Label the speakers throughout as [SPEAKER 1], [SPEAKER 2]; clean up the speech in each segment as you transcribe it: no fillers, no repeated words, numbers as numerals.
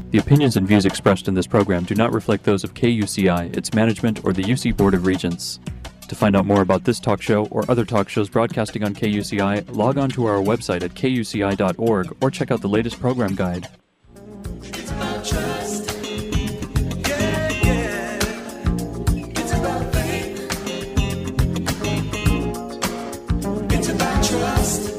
[SPEAKER 1] The opinions and views expressed in this program do not reflect those of KUCI, its management, or the UC Board of Regents. To find out more about this talk show or other talk shows broadcasting on KUCI, log on to our website at kuci.org or check out the latest program guide.
[SPEAKER 2] It's about trust. Yeah, yeah. It's about faith. It's about trust.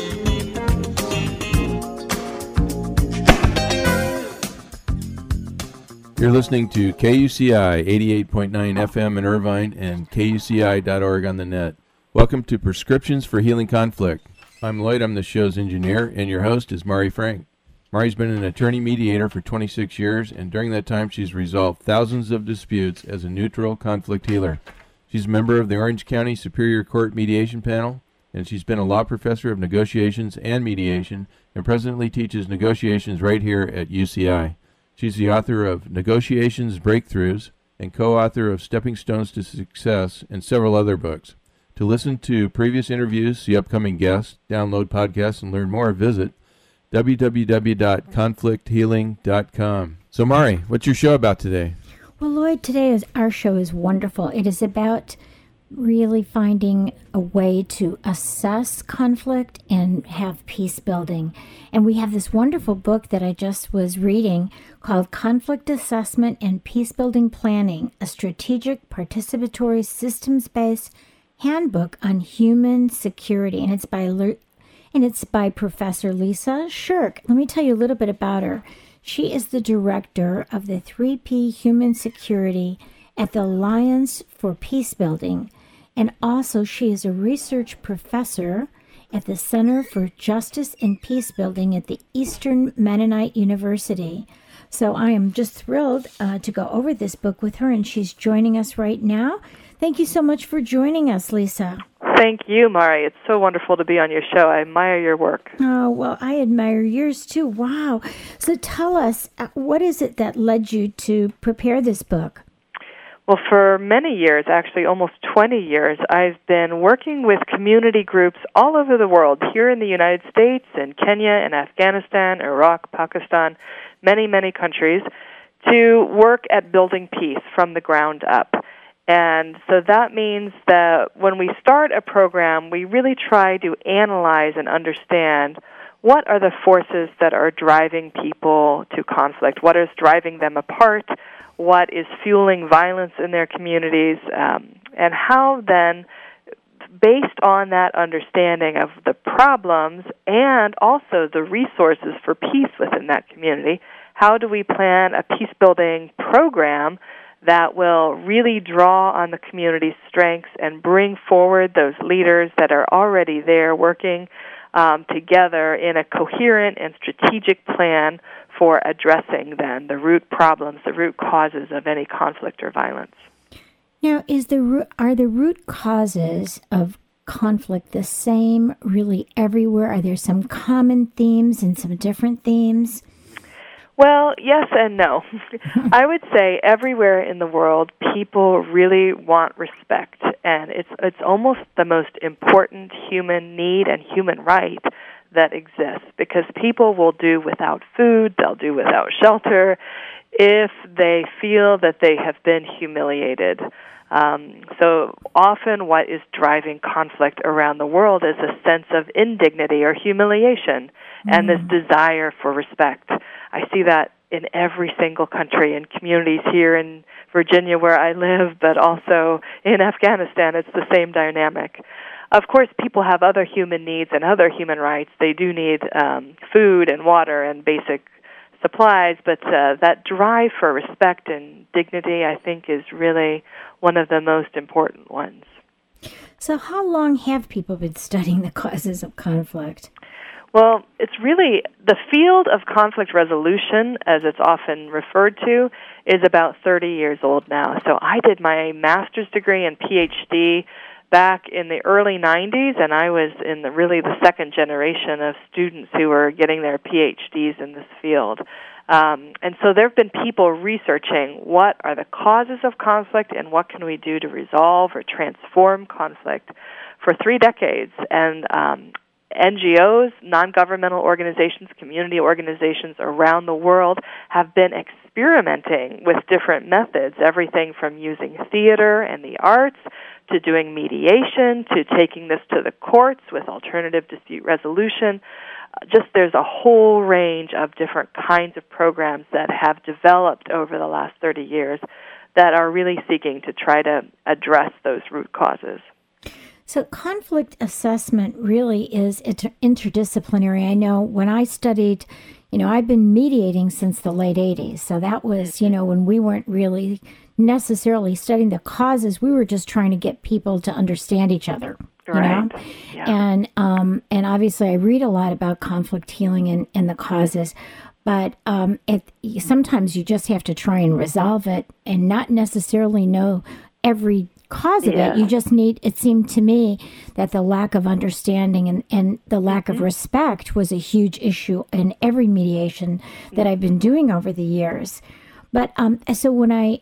[SPEAKER 3] You're listening to KUCI 88.9 FM in Irvine and KUCI.org on the net. Welcome to Prescriptions for Healing Conflict. I'm Lloyd, I'm the show's engineer, and your host is Mari Frank. Mari's been an attorney mediator for 26 years, and during that time she's resolved thousands of disputes as a neutral conflict healer. She's a member of the Orange County Superior Court Mediation Panel, and she's been a law professor of negotiations and mediation, and presently teaches negotiations right here at UCI. She's the author of Negotiations Breakthroughs and co-author of Stepping Stones to Success and several other books. To listen to previous interviews, see upcoming guests, download podcasts, and learn more, visit www.conflicthealing.com. So, Mari, what's your show about today?
[SPEAKER 4] Well, Lloyd, our show is wonderful. It is about really finding a way to assess conflict and have peace building. And we have this wonderful book that I just was reading called Conflict Assessment and Peace Building Planning, a strategic, participatory, systems-based handbook on human security. And it's by Professor Lisa Shirk. Let me tell you a little bit about her. She is the director of the 3P Human Security at the Alliance for Peace Building. And also she is a research professor at the Center for Justice and Peace Building at the Eastern Mennonite University. So I am just thrilled to go over this book with her, and she's joining us right now. Thank you so much for joining us, Lisa.
[SPEAKER 5] Thank you, Mari. It's so wonderful to be on your show. I admire your work.
[SPEAKER 4] Oh, well, I admire yours too. Wow. So tell us, what is it that led you to prepare this book?
[SPEAKER 5] Well, for many years, actually almost 20 years, I've been working with community groups all over the world, here in the United States, in Kenya, in Afghanistan, Iraq, Pakistan, many, many countries, to work at building peace from the ground up. And so that means that when we start a program, we really try to analyze and understand what are the forces that are driving people to conflict, what is driving them apart, what is fueling violence in their communities, and how then, based on that understanding of the problems and also the resources for peace within that community, how do we plan a peace-building program that will really draw on the community's strengths and bring forward those leaders that are already there working together in a coherent and strategic plan for addressing then the root problems, the root causes of any conflict or violence.
[SPEAKER 4] Now, are the root causes of conflict the same really everywhere? Are there some common themes and some different themes?
[SPEAKER 5] Well, yes and no. I would say everywhere in the world, people really want respect, and it's almost the most important human need and human right that exists, because people will do without food, they'll do without shelter, if they feel that they have been humiliated. So often what is driving conflict around the world is a sense of indignity or humiliation and this desire for respect. I see that in every single country, in communities here in Virginia where I live, but also in Afghanistan. It's the same dynamic. Of course, people have other human needs and other human rights. They do need food and water and basic supplies, but that drive for respect and dignity, I think, is really one of the most important ones.
[SPEAKER 4] So how long have people been studying the causes of conflict?
[SPEAKER 5] Well, it's really the field of conflict resolution, as it's often referred to, is about 30 years old now. So I did my master's degree and PhD back in the early 90s, and I was in the second generation of students who were getting their PhDs in this field. And so there have been people researching what are the causes of conflict and what can we do to resolve or transform conflict for 3 decades. And NGOs, non-governmental organizations, community organizations around the world have been experimenting with different methods, everything from using theater and the arts to doing mediation to taking this to the courts with alternative dispute resolution. Just there's a whole range of different kinds of programs that have developed over the last 30 years that are really seeking to try to address those root causes.
[SPEAKER 4] So conflict assessment really is interdisciplinary. I know when I studied, I've been mediating since the late 80s. So that was, when we weren't really necessarily studying the causes. We were just trying to get people to understand each other.
[SPEAKER 5] Right. Yeah.
[SPEAKER 4] And obviously I read a lot about conflict healing and the causes. But sometimes you just have to try and resolve it and not necessarily know every cause of it. You just need, it seemed to me that the lack of understanding and the lack of respect was a huge issue in every mediation that I've been doing over the years. But so when I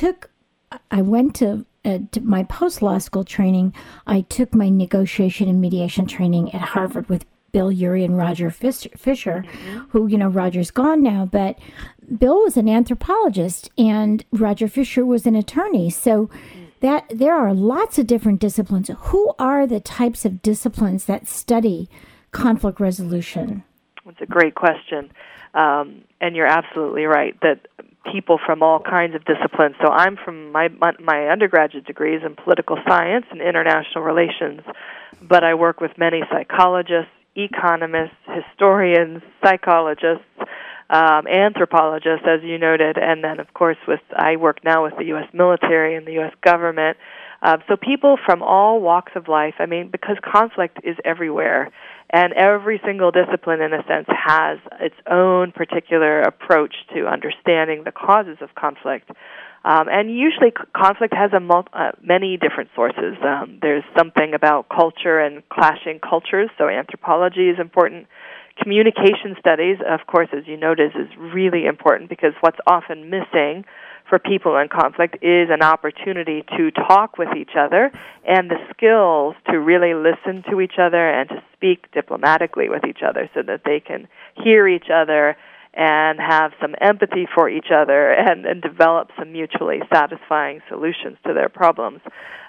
[SPEAKER 4] went to my post-law school training, I took my negotiation and mediation training at Harvard with Bill Urey and Roger Fisher, who, Roger's gone now, but Bill was an anthropologist and Roger Fisher was an attorney. So that there are lots of different disciplines. Who are the types of disciplines that study conflict resolution?
[SPEAKER 5] That's a great question. And you're absolutely right that people from all kinds of disciplines. So I'm from my undergraduate degree is in political science and international relations, but I work with many psychologists, economists, historians, psychologists, anthropologists, as you noted, and then, of course, I work now with the U.S. military and the U.S. government. So people from all walks of life, because conflict is everywhere, and every single discipline, in a sense, has its own particular approach to understanding the causes of conflict. And usually conflict has many different sources. There's something about culture and clashing cultures, so anthropology is important. Communication studies, of course, as you notice, is really important because what's often missing for people in conflict is an opportunity to talk with each other and the skills to really listen to each other and to speak diplomatically with each other so that they can hear each other and have some empathy for each other and develop some mutually satisfying solutions to their problems.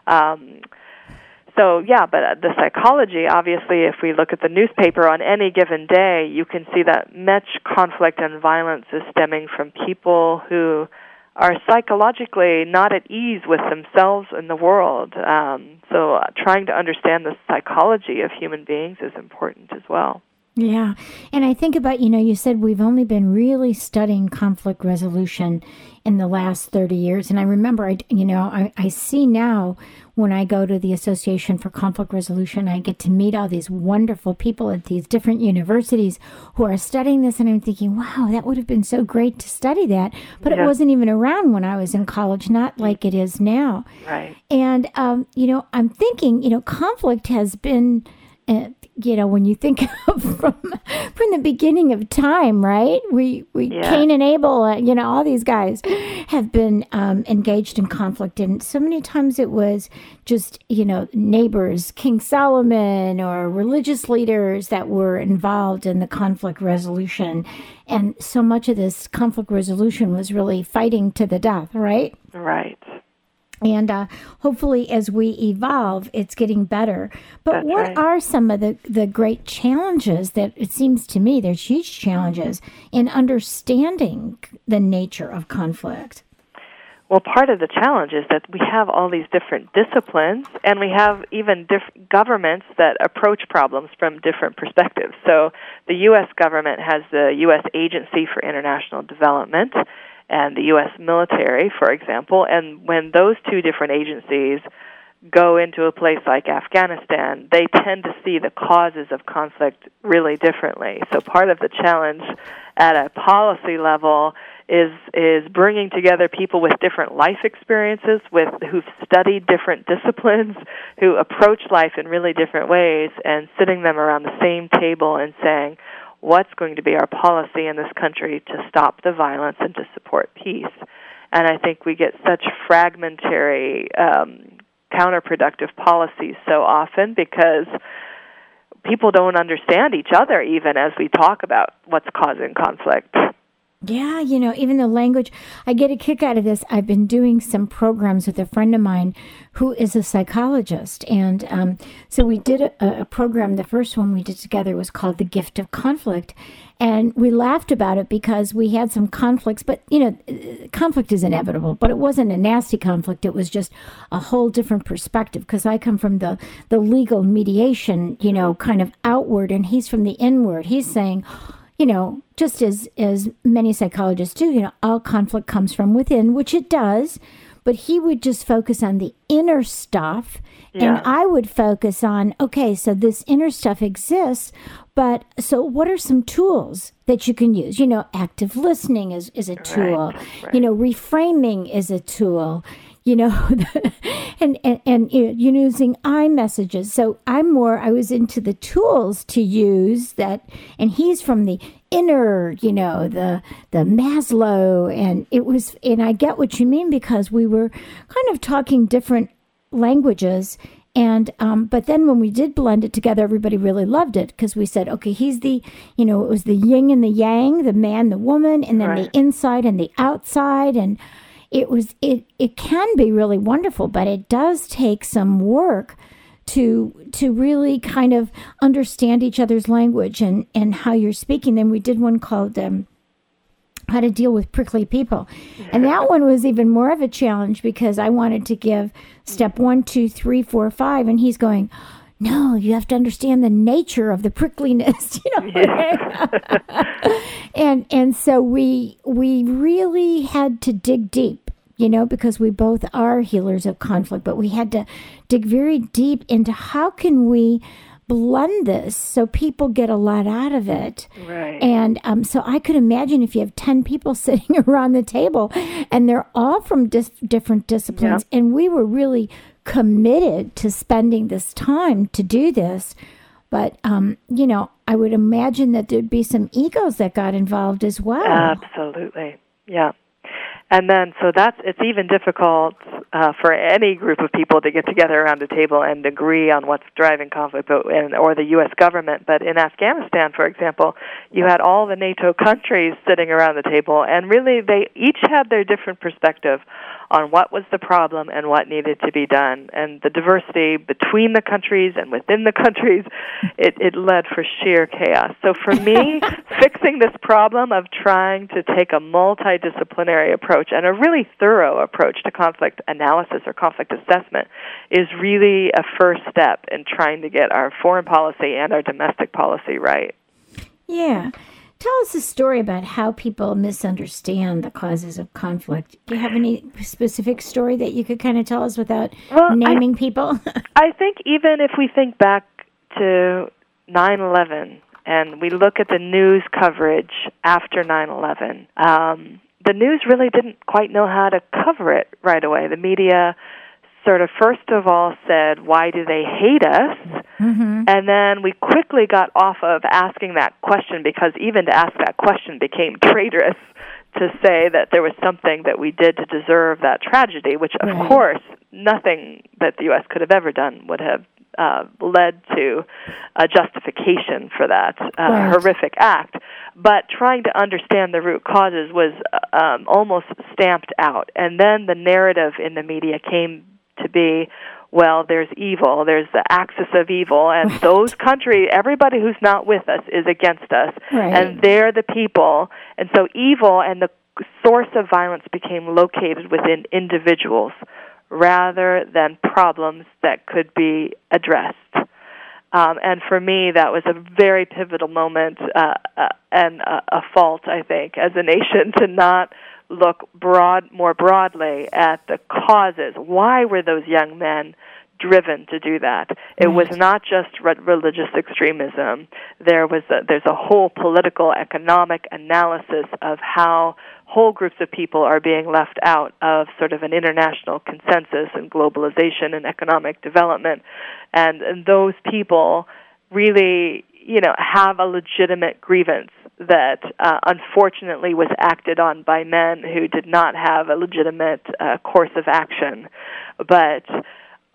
[SPEAKER 5] But the psychology, obviously, if we look at the newspaper on any given day, you can see that much conflict and violence is stemming from people who are psychologically not at ease with themselves and the world. So trying to understand the psychology of human beings is important as well.
[SPEAKER 4] Yeah. And I think about, you said we've only been really studying conflict resolution in the last 30 years. And I remember, I see now when I go to the Association for Conflict Resolution, I get to meet all these wonderful people at these different universities who are studying this. And I'm thinking, wow, that would have been so great to study that. But it wasn't even around when I was in college, not like it is now.
[SPEAKER 5] Right.
[SPEAKER 4] And, I'm thinking, conflict has been... when you think of from the beginning of time, right? We Cain and Abel, all these guys have been engaged in conflict, and so many times it was just neighbors, King Solomon, or religious leaders that were involved in the conflict resolution, and so much of this conflict resolution was really fighting to the death, right?
[SPEAKER 5] Right.
[SPEAKER 4] And hopefully as we evolve, it's getting better. But
[SPEAKER 5] That's
[SPEAKER 4] what
[SPEAKER 5] right.
[SPEAKER 4] are some of the great challenges that it seems to me there's huge challenges in understanding the nature of conflict?
[SPEAKER 5] Well, part of the challenge is that we have all these different disciplines, and we have even governments that approach problems from different perspectives. So the U.S. government has the U.S. Agency for International Development and the U.S. military, for example, and when those two different agencies go into a place like Afghanistan, they tend to see the causes of conflict really differently. So part of the challenge at a policy level is bringing together people with different life experiences, who've studied different disciplines, who approach life in really different ways, and sitting them around the same table and saying, what's going to be our policy in this country to stop the violence and to support peace? And I think we get such fragmentary, counterproductive policies so often because people don't understand each other even as we talk about what's causing conflict.
[SPEAKER 4] Yeah, even the language, I get a kick out of this. I've been doing some programs with a friend of mine who is a psychologist. And so we did a program. The first one we did together was called The Gift of Conflict. And we laughed about it because we had some conflicts. But, conflict is inevitable. But it wasn't a nasty conflict. It was just a whole different perspective. Because I come from the legal mediation, kind of outward. And he's from the inward. He's saying, just as many psychologists do, all conflict comes from within, which it does, but he would just focus on the inner stuff, and I would focus on, okay, so this inner stuff exists, but so what are some tools that you can use? Active listening is a tool,
[SPEAKER 5] right.
[SPEAKER 4] Reframing is a tool, and using iMessages. So I was into the tools to use that, and he's from the inner, the Maslow, and I get what you mean because we were kind of talking different languages. And, but then when we did blend it together, everybody really loved it because we said, okay, he's the, it was the yin and the yang, the man, the woman, and then the inside and the outside. And it can be really wonderful, but it does take some work to really kind of understand each other's language and how you're speaking. Then we did one called How to Deal with Prickly People. And that one was even more of a challenge because I wanted to give step 1, 2, 3, 4, 5. And he's going, no, you have to understand the nature of the prickliness, and so we really had to dig deep, because we both are healers of conflict, but we had to dig very deep into how can we blend this so people get a lot out of it.
[SPEAKER 5] Right.
[SPEAKER 4] And so I could imagine if you have 10 people sitting around the table and they're all from different disciplines, and we were really committed to spending this time to do this. But, I would imagine that there'd be some egos that got involved as well.
[SPEAKER 5] Absolutely. Yeah. And then, so it's even difficult for any group of people to get together around a table and agree on what's driving conflict, or the U.S. government. But in Afghanistan, for example, you had all the NATO countries sitting around the table, and really they each had their different perspective on what was the problem and what needed to be done. And the diversity between the countries and within the countries, it led for sheer chaos. So for me, fixing this problem of trying to take a multidisciplinary approach and a really thorough approach to conflict analysis or conflict assessment is really a first step in trying to get our foreign policy and our domestic policy right.
[SPEAKER 4] Yeah. Tell us a story about how people misunderstand the causes of conflict. Do you have any specific story that you could kind of tell us without naming people?
[SPEAKER 5] I think even if we think back to 9/11 and we look at the news coverage after 9/11, the news really didn't quite know how to cover it right away. The media sort of first of all said, why do they hate us? Mm-hmm. And then we quickly got off of asking that question because even to ask that question became traitorous to say that there was something that we did to deserve that tragedy, which of course nothing that the U.S. could have ever done would have led to a justification for that horrific act. But trying to understand the root causes was almost stamped out. And then the narrative in the media came to be, well, there's evil, there's the axis of evil, and those countries, everybody who's not with us is against us, and they're the people. And so evil and the source of violence became located within individuals rather than problems that could be addressed. And for me, that was a very pivotal moment and a fault, I think, as a nation to not look more broadly at the causes. Why were those young men driven to do that? It was not just religious extremism. There's a whole political, economic analysis of how whole groups of people are being left out of sort of an international consensus and globalization and economic development. And those people really, have a legitimate grievance that unfortunately was acted on by men who did not have a legitimate course of action. But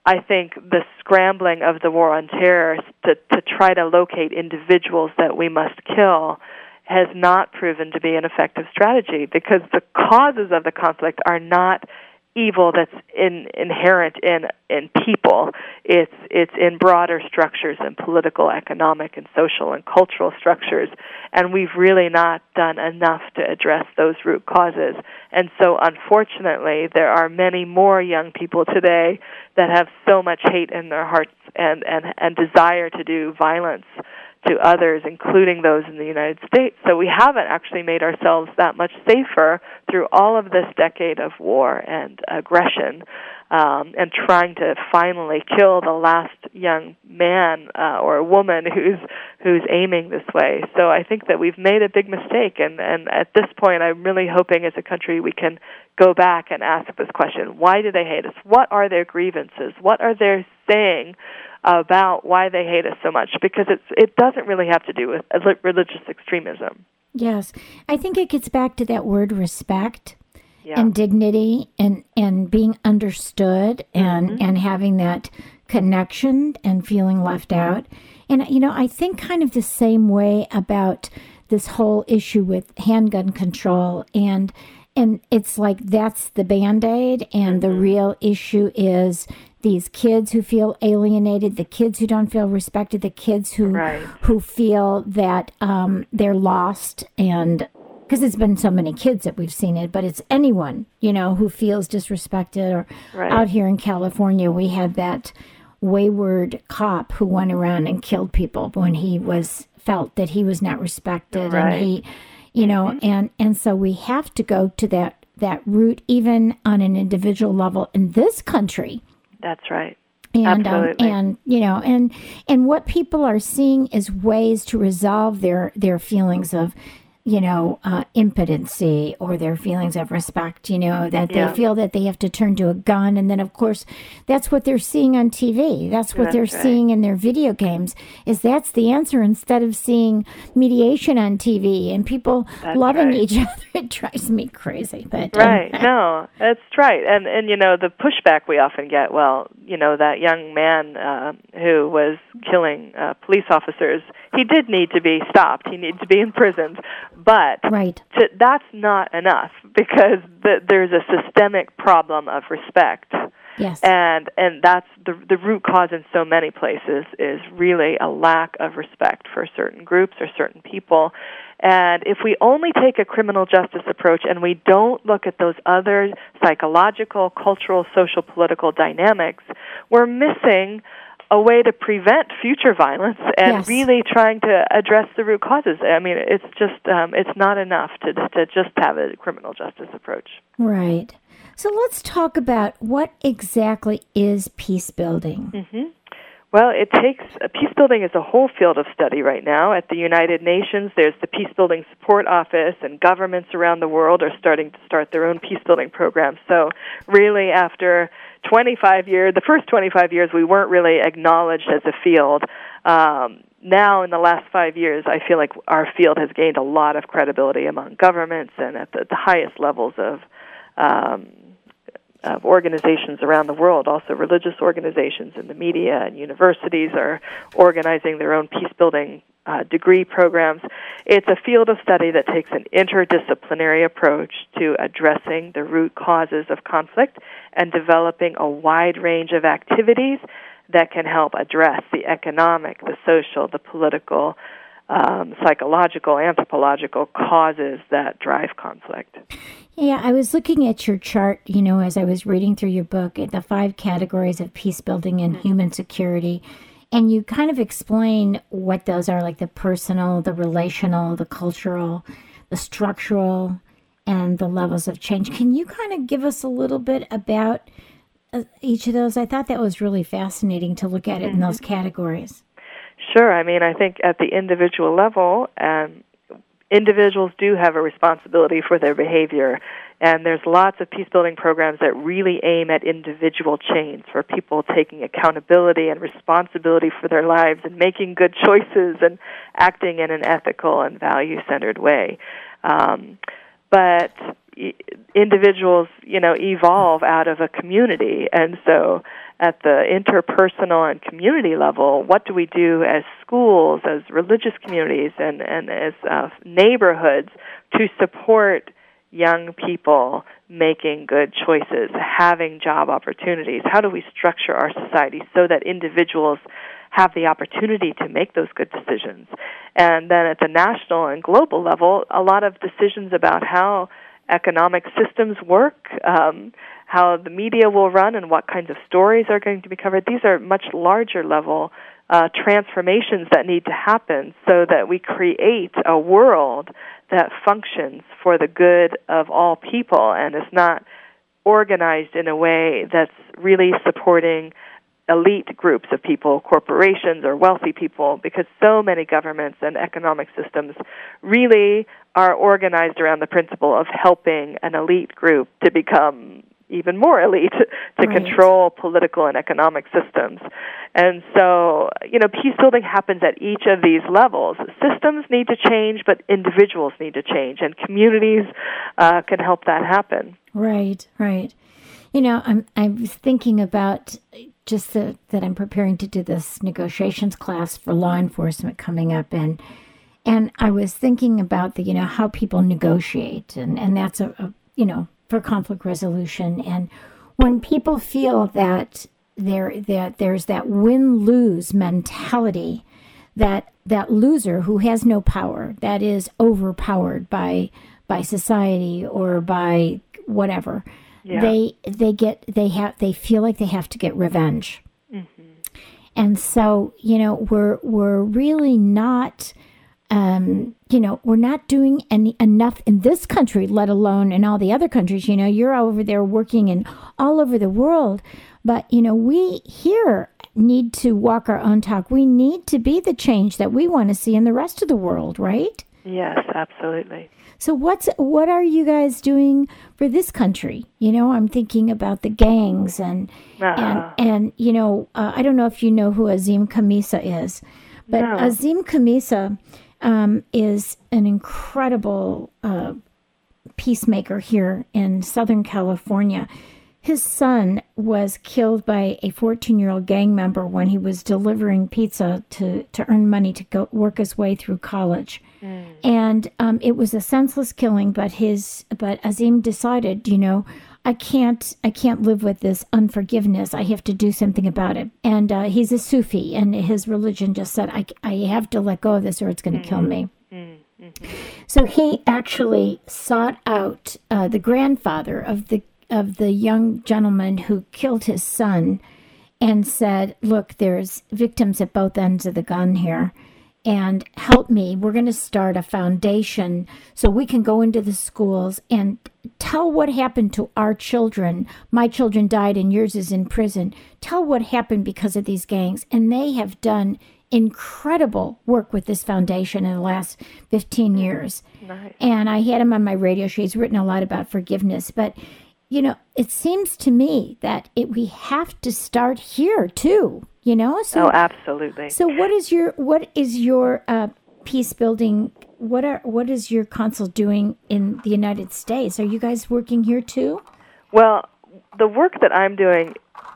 [SPEAKER 5] I think the scrambling of the war on terror to try to locate individuals that we must kill has not proven to be an effective strategy, because the causes of the conflict are not evil that's inherent in people. It's in broader structures, in political, economic, and social and cultural structures, and we've really not done enough to address those root causes. And so, unfortunately, there are many more young people today that have so much hate in their hearts and desire to do violence to others, including those in the United States. So we haven't actually made ourselves that much safer through all of this decade of war and aggression, and trying to finally kill the last young man or woman who's aiming this way. So I think that we've made a big mistake, and at this point I'm really hoping as a country we can go back and ask this question: why do they hate us? What are their grievances? What are they saying about why they hate us so much? Because it doesn't really have to do with religious extremism.
[SPEAKER 4] Yes. I think it gets back to that word respect.
[SPEAKER 5] Yeah.
[SPEAKER 4] And dignity and being understood and having that connection and feeling left out. And, I think kind of the same way about this whole issue with handgun control. And it's like that's the Band-Aid, and the real issue is these kids who feel alienated, the kids who don't feel respected, the kids who feel that they're lost, and because it's been so many kids that we've seen it, but it's anyone, who feels disrespected. Or out here in California, we had that wayward cop who went around and killed people when he felt that he was not respected. And he, and so we have to go to that root, even on an individual level in this country.
[SPEAKER 5] That's right.
[SPEAKER 4] And
[SPEAKER 5] absolutely.
[SPEAKER 4] And what people are seeing is ways to resolve their feelings of impotency, or their feelings of respect, that they feel that they have to turn to a gun. And then, of course, that's what they're seeing on TV. That's what they're seeing in their video games, is that's the answer, instead of seeing mediation on TV and people loving each other. It drives me crazy. But
[SPEAKER 5] no, that's right. And the pushback we often get, that young man who was killing police officers, he did need to be stopped. He needed to be imprisoned. But that's not enough, because there's a systemic problem of respect.
[SPEAKER 4] Yes.
[SPEAKER 5] And that's the root cause in so many places, is really a lack of respect for certain groups or certain people. And if we only take a criminal justice approach and we don't look at those other psychological, cultural, social, political dynamics, we're missing a way to prevent future violence and really trying to address the root causes. I mean, it's just it's not enough to just have a criminal justice approach.
[SPEAKER 4] Right. So let's talk about what exactly is peace building.
[SPEAKER 5] Mm-hmm. Well, peace building is a whole field of study right now. At the United Nations, there's the Peace Building Support Office, and governments around the world are starting to start their own peace building programs. So really, after the first 25 years, we weren't really acknowledged as a field. Now, in the last 5 years, I feel like our field has gained a lot of credibility among governments and at the highest levels of organizations around the world. Also, religious organizations and the media and universities are organizing their own peace-building degree programs. It's a field of study that takes an interdisciplinary approach to addressing the root causes of conflict and developing a wide range of activities that can help address the economic, the social, the political, psychological, anthropological causes that drive conflict.
[SPEAKER 4] Yeah, I was looking at your chart, as I was reading through your book, the 5 categories of peace building and human security. And you kind of explain what those are, like the personal, the relational, the cultural, the structural, and the levels of change. Can you kind of give us a little bit about each of those? I thought that was really fascinating to look at it in those categories.
[SPEAKER 5] Sure. I mean, I think at the individual level, individuals do have a responsibility for their behavior, and there's lots of peace-building programs that really aim at individual change, for people taking accountability and responsibility for their lives and making good choices and acting in an ethical and value-centered way. But individuals, evolve out of a community, and so at the interpersonal and community level, what do we do as schools, as religious communities, and as neighborhoods to support young people making good choices, having job opportunities? How do we structure our society so that individuals have the opportunity to make those good decisions? And then at the national and global level, a lot of decisions about how economic systems work, how the media will run, and what kinds of stories are going to be covered. These are much larger level transformations that need to happen so that we create a world that functions for the good of all people and is not organized in a way that's really supporting elite groups of people, corporations, or wealthy people, because so many governments and economic systems really are organized around the principle of helping an elite group to become even more elite, to control political and economic systems. And so, peace building happens at each of these levels. Systems need to change, but individuals need to change, and communities can help that happen.
[SPEAKER 4] Right. I was thinking about just that I'm preparing to do this negotiations class for law enforcement coming up, and I was thinking about how people negotiate, and that's for conflict resolution. And when people feel that there's that win-lose mentality, that loser who has no power, that is overpowered by society or by whatever, they feel like they have to get revenge. Mm-hmm. And so, we're really not we're not doing enough in this country, let alone in all the other countries. You're over there working in all over the world, but we here need to walk our own talk. We need to be the change that we want to see in the rest of the world, right?
[SPEAKER 5] Yes, absolutely.
[SPEAKER 4] So what are you guys doing for this country? I'm thinking about the gangs and I don't know if you know who Azim Khamisa is, but no. Azim Khamisa is an incredible peacemaker here in Southern California. His son was killed by a 14-year-old gang member when he was delivering pizza to earn money to go work his way through college. Mm. And it was a senseless killing, but Azim decided, I can't live with this unforgiveness. I have to do something about it. And he's a Sufi, and his religion just said, I have to let go of this or it's going to kill me. Mm-hmm. So he actually sought out the grandfather of the young gentleman who killed his son and said, look, there's victims at both ends of the gun here, and help me. We're going to start a foundation so we can go into the schools and tell what happened to our children. My children died and yours is in prison. Tell what happened because of these gangs. And they have done incredible work with this foundation in the last 15 years. Nice. And I had him on my radio show. He's written a lot about forgiveness. But, it seems to me that we have to start here, too. So,
[SPEAKER 5] absolutely.
[SPEAKER 4] So what is your peace building? What is your council doing in the United States? Are you guys working here too?
[SPEAKER 5] Well, the work that I'm doing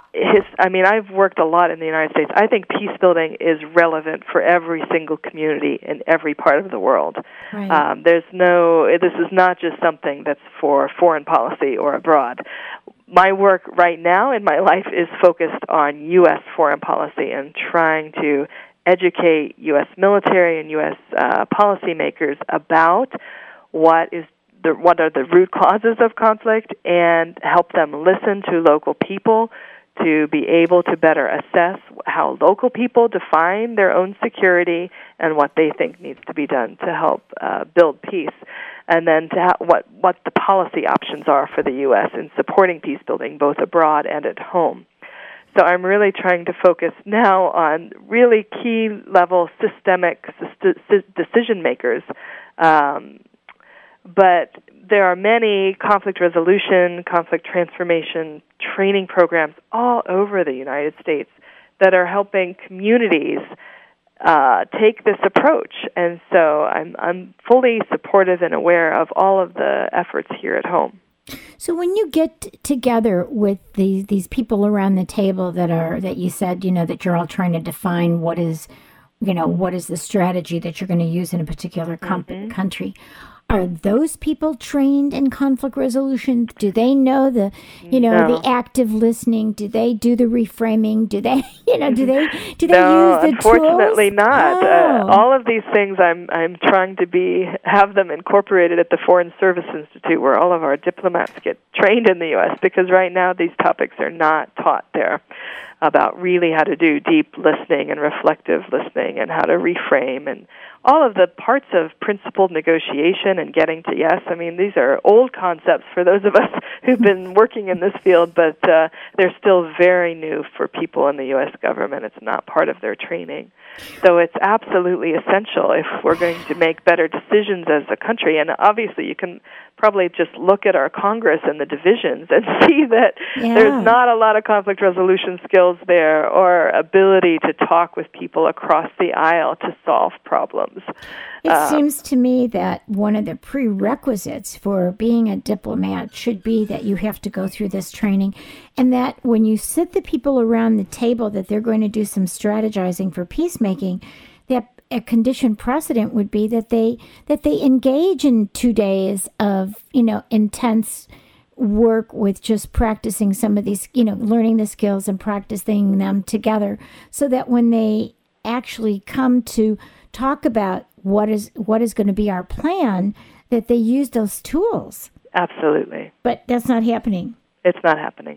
[SPEAKER 5] I've worked a lot in the United States. I think peace building is relevant for every single community in every part of the world. Right. This is not just something that's for foreign policy or abroad. My work right now in my life is focused on U.S. foreign policy and trying to educate U.S. military and U.S. policymakers about what are the root causes of conflict and help them listen to local people to be able to better assess how local people define their own security and what they think needs to be done to help build peace, and then what the policy options are for the U.S. in supporting peace building both abroad and at home. So I'm really trying to focus now on really key-level systemic decision makers. But there are many conflict resolution, conflict transformation training programs all over the United States that are helping communities take this approach. And so I'm fully supportive and aware of all of the efforts here at home.
[SPEAKER 4] So when you get together with these people around the table that you said, that you're all trying to define what is the strategy that you're going to use in a particular country, are those people trained in conflict resolution? Do they know the active listening? Do they do the reframing? Do they, do they use the
[SPEAKER 5] unfortunately
[SPEAKER 4] tools?
[SPEAKER 5] not.
[SPEAKER 4] Oh.
[SPEAKER 5] All of these things I'm trying to have them incorporated at the Foreign Service Institute, where all of our diplomats get trained in the U.S., because right now these topics are not taught there, about really how to do deep listening and reflective listening and how to reframe and all of the parts of principled negotiation and getting to yes. I mean, these are old concepts for those of us who've been working in this field, but they're still very new for people in the U.S. government. It's not part of their training. So it's absolutely essential if we're going to make better decisions as a country. And obviously you can probably just look at our Congress and the divisions and see that there's not a lot of conflict resolution skills there or ability to talk with people across the aisle to solve problems.
[SPEAKER 4] It seems to me that one of the prerequisites for being a diplomat should be that you have to go through this training, and that when you sit the people around the table that they're going to do some strategizing for peacemaking, that a condition precedent would be that they engage in 2 days of intense work with just practicing some of these, learning the skills and practicing them together, so that when they actually come to talk about what is going to be our plan, that they use those tools.
[SPEAKER 5] Absolutely.
[SPEAKER 4] But that's not happening.
[SPEAKER 5] It's not happening.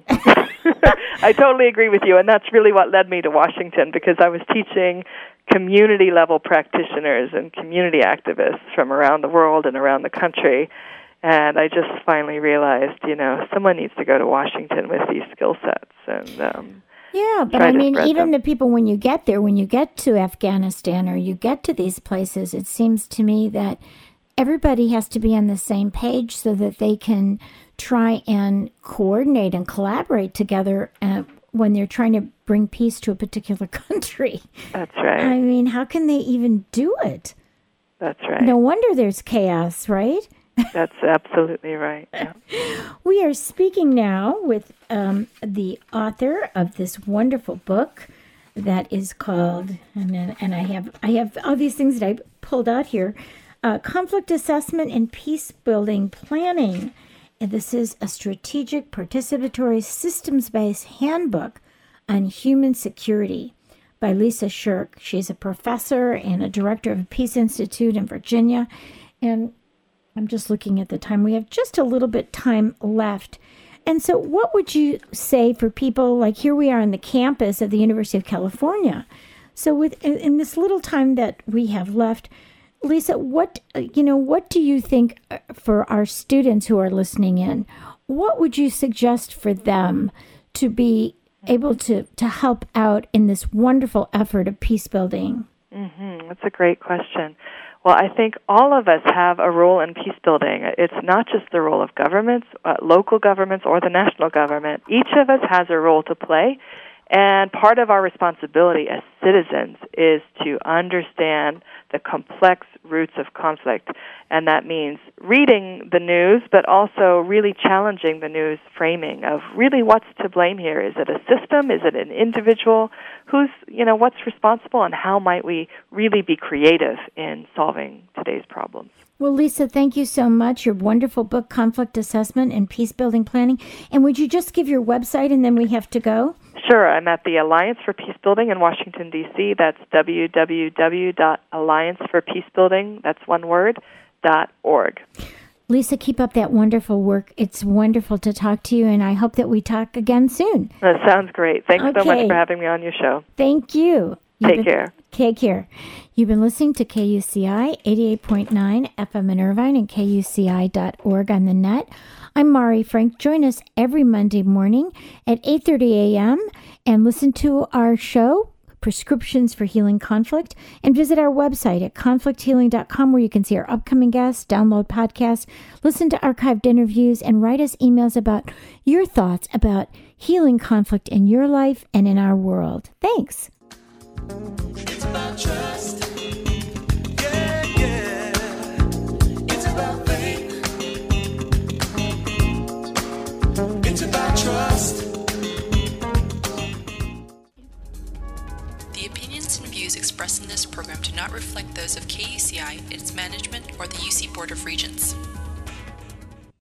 [SPEAKER 5] I totally agree with you, and that's really what led me to Washington, because I was teaching community-level practitioners and community activists from around the world and around the country, and I just finally realized, someone needs to go to Washington with these skill sets. And
[SPEAKER 4] yeah, but I mean, even the people, when you get there, when you get to Afghanistan or you get to these places, it seems to me that everybody has to be on the same page so that they can try and coordinate and collaborate together when they're trying to bring peace to a particular country.
[SPEAKER 5] That's right.
[SPEAKER 4] I mean, how can they even do it?
[SPEAKER 5] That's right.
[SPEAKER 4] No wonder there's chaos, right?
[SPEAKER 5] That's absolutely right. Yeah.
[SPEAKER 4] We are speaking now with the author of this wonderful book that is called, and I have all these things that I pulled out here, Conflict Assessment and Peace Building Planning. And this is a strategic, participatory, systems-based handbook on human security by Lisa Shirk. She's a professor and a director of a Peace Institute in Virginia. And I'm just looking at the time. We have just a little bit time left. And so what would you say for people, like here we are on the campus of the University of California. So in this little time that we have left, Lisa, what do you think for our students who are listening in? What would you suggest for them to be able to help out in this wonderful effort of peace building?
[SPEAKER 5] Mm-hmm. That's a great question. Well, I think all of us have a role in peace building. It's not just the role of governments, local governments, or the national government. Each of us has a role to play, and part of our responsibility as citizens is to understand the complex roots of conflict, and that means reading the news, but also really challenging the news framing of really what's to blame here. Is it a system? Is it an individual? What's responsible, and how might we really be creative in solving today's problems?
[SPEAKER 4] Well, Lisa, thank you so much. Your wonderful book, Conflict Assessment and Peace Building Planning. And would you just give your website, and then we have to go?
[SPEAKER 5] Sure. I'm at the Alliance for Peace Building in Washington, D.C. That's www.allianceforpeacebuilding, that's one word, .org.
[SPEAKER 4] Lisa, keep up that wonderful work. It's wonderful to talk to you, and I hope that we talk again soon.
[SPEAKER 5] That sounds great. Thanks so much for having me on your show.
[SPEAKER 4] Thank you.
[SPEAKER 5] Take care.
[SPEAKER 4] Take care. You've been listening to KUCI 88.9 FM in Irvine and KUCI.org on the net. I'm Mari Frank. Join us every Monday morning at 8:30 a.m. and listen to our show, Prescriptions for Healing Conflict, and visit our website at conflicthealing.com, where you can see our upcoming guests, download podcasts, listen to archived interviews, and write us emails about your thoughts about healing conflict in your life and in our world. Thanks.
[SPEAKER 2] It's about trust. Yeah. It's about faith. trust.
[SPEAKER 6] The opinions and views expressed in this program do not reflect those of KUCI, its management, or the UC Board of Regents.